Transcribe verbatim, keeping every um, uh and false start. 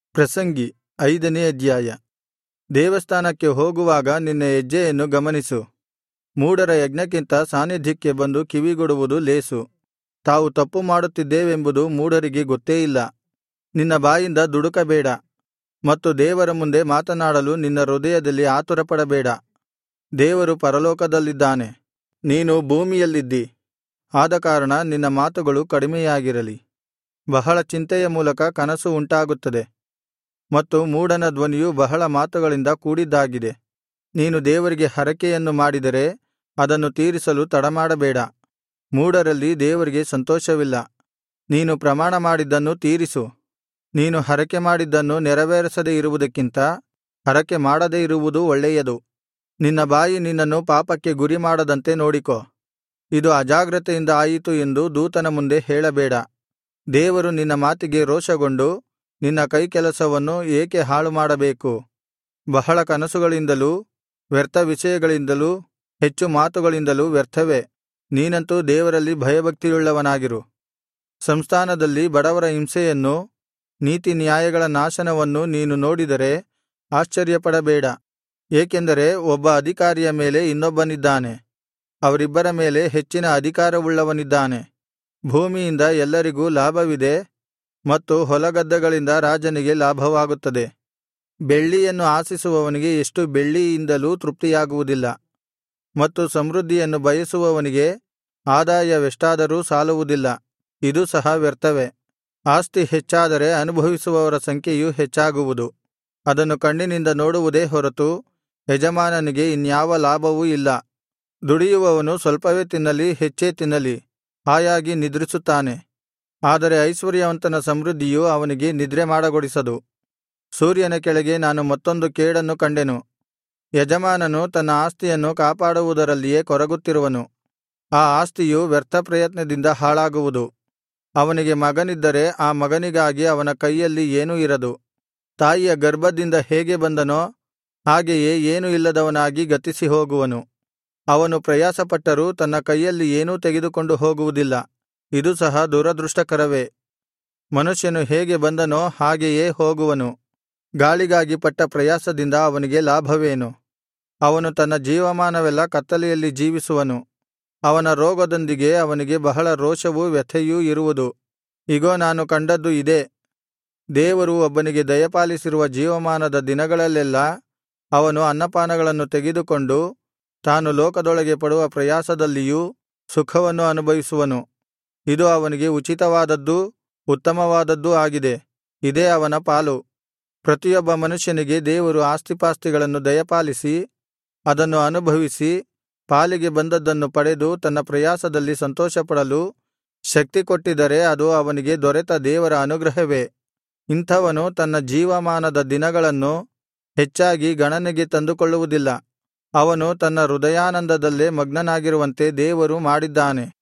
ಪ್ರಸಂಗಿ ಐದನೇ ಅಧ್ಯಾಯ. ದೇವಸ್ಥಾನಕ್ಕೆ ಹೋಗುವಾಗ ನಿನ್ನ ಹೆಜ್ಜೆಯನ್ನು ಗಮನಿಸು. ಮೂಢರ ಯಜ್ಞಕ್ಕಿಂತ ಸಾನ್ನಿಧ್ಯಕ್ಕೆ ಬಂದು ಕಿವಿಗೊಡುವುದು ಲೇಸು. ತಾವು ತಪ್ಪು ಮಾಡುತ್ತಿದ್ದೇವೆಂಬುದು ಮೂಢರಿಗೆ ಗೊತ್ತೇ ಇಲ್ಲ. ನಿನ್ನ ಬಾಯಿಂದ ದುಡುಕಬೇಡ, ಮತ್ತು ದೇವರ ಮುಂದೆ ಮಾತನಾಡಲು ನಿನ್ನ ಹೃದಯದಲ್ಲಿ ಆತುರಪಡಬೇಡ. ದೇವರು ಪರಲೋಕದಲ್ಲಿದ್ದಾನೆ, ನೀನು ಭೂಮಿಯಲ್ಲಿದ್ದಿ. ಆದಕಾರಣ ನಿನ್ನ ಮಾತುಗಳು ಕಡಿಮೆಯಾಗಿರಲಿ. ಬಹಳ ಚಿಂತೆಯ ಮೂಲಕ ಕನಸು ಉಂಟಾಗುತ್ತದೆ, ಮತ್ತು ಮೂಢನ ಧ್ವನಿಯು ಬಹಳ ಮಾತುಗಳಿಂದ ಕೂಡಿದ್ದಾಗಿದೆ. ನೀನು ದೇವರಿಗೆ ಹರಕೆಯನ್ನು ಮಾಡಿದರೆ ಅದನ್ನು ತೀರಿಸಲು ತಡಮಾಡಬೇಡ. ಮೂಢರಲ್ಲಿ ದೇವರಿಗೆ ಸಂತೋಷವಿಲ್ಲ. ನೀನು ಪ್ರಮಾಣ ಮಾಡಿದ್ದನ್ನು ತೀರಿಸು. ನೀನು ಹರಕೆ ಮಾಡಿದ್ದನ್ನು ನೆರವೇರಿಸದೆ ಇರುವುದಕ್ಕಿಂತ ಹರಕೆ ಮಾಡದೆ ಇರುವುದು ಒಳ್ಳೆಯದು. ನಿನ್ನ ಬಾಯಿ ನಿನ್ನನ್ನು ಪಾಪಕ್ಕೆ ಗುರಿಮಾಡದಂತೆ ನೋಡಿಕೋ. ಇದು ಅಜಾಗ್ರತೆಯಿಂದ ಆಯಿತು ಎಂದು ದೂತನ ಮುಂದೆ ಹೇಳಬೇಡ. ದೇವರು ನಿನ್ನ ಮಾತಿಗೆ ರೋಷಗೊಂಡು ನಿನ್ನ ಕೈಕೆಲಸವನ್ನು ಏಕೆ ಹಾಳುಮಾಡಬೇಕು? ಬಹಳ ಕನಸುಗಳಿಂದಲೂ ವ್ಯರ್ಥ ವಿಷಯಗಳಿಂದಲೂ ಹೆಚ್ಚು ಮಾತುಗಳಿಂದಲೂ ವ್ಯರ್ಥವೇ. ನೀನಂತೂ ದೇವರಲ್ಲಿ ಭಯಭಕ್ತಿಯುಳ್ಳವನಾಗಿರು. ಸಂಸ್ಥಾನದಲ್ಲಿ ಬಡವರ ಹಿಂಸೆಯನ್ನೂ ನೀತಿನ್ಯಾಯಗಳ ನಾಶನವನ್ನೂ ನೀನು ನೋಡಿದರೆ ಆಶ್ಚರ್ಯಪಡಬೇಡ. ಏಕೆಂದರೆ ಒಬ್ಬ ಅಧಿಕಾರಿಯ ಮೇಲೆ ಇನ್ನೊಬ್ಬನಿದ್ದಾನೆ, ಅವರಿಬ್ಬರ ಮೇಲೆ ಹೆಚ್ಚಿನ ಅಧಿಕಾರವುಳ್ಳವನಿದ್ದಾನೆ. ಭೂಮಿಯಿಂದ ಎಲ್ಲರಿಗೂ ಲಾಭವಿದೆ, ಮತ್ತು ಹೊಲಗದ್ದೆಗಳಿಂದ ರಾಜನಿಗೆ ಲಾಭವಾಗುತ್ತದೆ. ಬೆಳ್ಳಿಯನ್ನು ಆಶಿಸುವವನಿಗೆ ಎಷ್ಟು ಬೆಳ್ಳಿಯಿಂದಲೂ ತೃಪ್ತಿಯಾಗುವುದಿಲ್ಲ, ಮತ್ತು ಸಮೃದ್ಧಿಯನ್ನು ಬಯಸುವವನಿಗೆ ಆದಾಯವೆಷ್ಟಾದರೂ ಸಾಲುವುದಿಲ್ಲ. ಇದು ಸಹ ವ್ಯರ್ಥವೇ. ಆಸ್ತಿ ಹೆಚ್ಚಾದರೆ ಅನುಭವಿಸುವವರ ಸಂಖ್ಯೆಯು ಹೆಚ್ಚಾಗುವುದು. ಅದನ್ನು ಕಣ್ಣಿನಿಂದ ನೋಡುವುದೇ ಹೊರತು ಯಜಮಾನನಿಗೆ ಇನ್ಯಾವ ಲಾಭವೂ ಇಲ್ಲ. ದುಡಿಯುವವನು ಸ್ವಲ್ಪವೇ ತಿನ್ನಲಿ, ಹೆಚ್ಚೇ ತಿನ್ನಲಿ, ಹಾಯಾಗಿ ನಿದ್ರಿಸುತ್ತಾನೆ. ಆದರೆ ಐಶ್ವರ್ಯವಂತನ ಸಮೃದ್ಧಿಯು ಅವನಿಗೆ ನಿದ್ರೆ ಮಾಡಗೊಡಿಸದು. ಸೂರ್ಯನ ಕೆಳಗೆ ನಾನು ಮತ್ತೊಂದು ಕೇಡನ್ನು ಕಂಡೆನು. ಯಜಮಾನನು ತನ್ನ ಆಸ್ತಿಯನ್ನು ಕಾಪಾಡುವುದರಲ್ಲಿಯೇ ಕೊರಗುತ್ತಿರುವನು. ಆ ಆಸ್ತಿಯು ವ್ಯರ್ಥ ಪ್ರಯತ್ನದಿಂದ ಹಾಳಾಗುವುದು. ಅವನಿಗೆ ಮಗನಿದ್ದರೆ ಆ ಮಗನಿಗಾಗಿ ಅವನ ಕೈಯಲ್ಲಿ ಏನೂ ಇರದು. ತಾಯಿಯ ಗರ್ಭದಿಂದ ಹೇಗೆ ಬಂದನೋ ಹಾಗೆಯೇ ಏನೂ ಇಲ್ಲದವನಾಗಿ ಗತಿಸಿ ಹೋಗುವನು. ಅವನು ಪ್ರಯಾಸಪಟ್ಟರೂ ತನ್ನ ಕೈಯಲ್ಲಿ ಏನೂ ತೆಗೆದುಕೊಂಡು ಹೋಗುವುದಿಲ್ಲ. ಇದು ಸಹ ದುರದೃಷ್ಟಕರವೇ. ಮನುಷ್ಯನು ಹೇಗೆ ಬಂದನೋ ಹಾಗೆಯೇ ಹೋಗುವನು. ಗಾಳಿಗಾಗಿ ಪಟ್ಟ ಪ್ರಯಾಸದಿಂದ ಅವನಿಗೆ ಲಾಭವೇನು? ಅವನು ತನ್ನ ಜೀವಮಾನವೆಲ್ಲಾ ಕತ್ತಲೆಯಲ್ಲಿ ಜೀವಿಸುವನು. ಅವನ ರೋಗದೊಂದಿಗೆ ಅವನಿಗೆ ಬಹಳ ರೋಷವೂ ವ್ಯಥೆಯೂ ಇರುವುದು. ಇಗೋ, ನಾನು ಕಂಡದ್ದು ಇದೇ. ದೇವರು ಒಬ್ಬನಿಗೆ ದಯಪಾಲಿಸಿರುವ ಜೀವಮಾನದ ದಿನಗಳಲ್ಲೆಲ್ಲಾ ಅವನು ಅನ್ನಪಾನಗಳನ್ನು ತೆಗೆದುಕೊಂಡು ತಾನು ಲೋಕದೊಳಗೆ ಪಡುವ ಪ್ರಯಾಸದಲ್ಲಿಯೂ ಸುಖವನ್ನು ಅನುಭವಿಸುವನು. ಇದು ಅವನಿಗೆ ಉಚಿತವಾದದ್ದೂ ಉತ್ತಮವಾದದ್ದೂ ಆಗಿದೆ. ಇದೇ ಅವನ ಪಾಲು. ಪ್ರತಿಯೊಬ್ಬ ಮನುಷ್ಯನಿಗೆ ದೇವರು ಆಸ್ತಿಪಾಸ್ತಿಗಳನ್ನು ದಯಪಾಲಿಸಿ ಅದನ್ನು ಅನುಭವಿಸಿ ಪಾಲಿಗೆ ಬಂದದ್ದನ್ನು ಪಡೆದು ತನ್ನ ಪ್ರಯಾಸದಲ್ಲಿ ಸಂತೋಷಪಡಲು ಶಕ್ತಿ ಕೊಟ್ಟಿದ್ದರೆ ಅದು ಅವನಿಗೆ ದೊರೆತ ದೇವರ ಅನುಗ್ರಹವೇ. ಇಂಥವನು ತನ್ನ ಜೀವಮಾನದ ದಿನಗಳನ್ನು ಹೆಚ್ಚಾಗಿ ಗಣನೆಗೆ ತಂದುಕೊಳ್ಳುವುದಿಲ್ಲ. ಅವನು ತನ್ನ ಹೃದಯಾನಂದದಲ್ಲೇ ಮಗ್ನನಾಗಿರುವಂತೆ ದೇವರು ಮಾಡಿದ್ದಾನೆ.